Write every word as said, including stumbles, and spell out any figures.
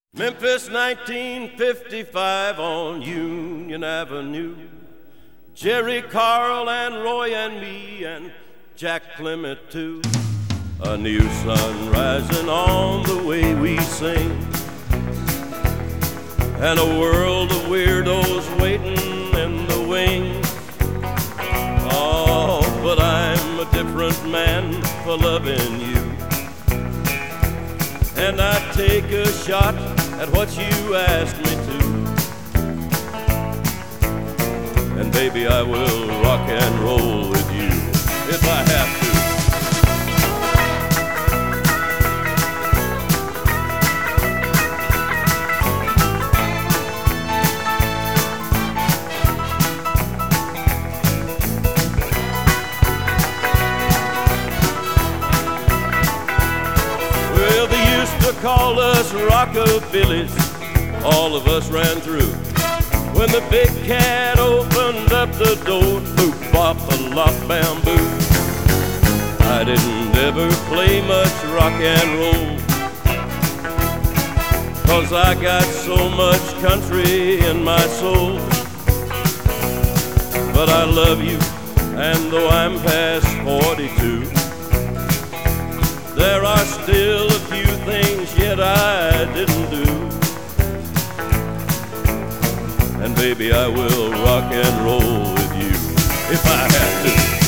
Memphis, nineteen fifty-five, on Union Avenue. Jerry, Carl, and Roy, and me, and Jack Clement, too. A new sun rising on the way we sing, and a world of weirdos waiting in the wings. Oh, but I'm a different man for loving you, and I take a shot at what you asked me to. And baby, I will rock and roll with you if I have to. Well, they used to call us rockabillys. All of us ran through when the big cat opened up the door. Boop, bop, a lop, bamboo. I didn't ever play much rock and roll, 'cause I got so much country in my soul. But I love you, and though I'm past forty-two, there are still a few things yet I didn't do. And baby, I will rock and roll with you if I have to.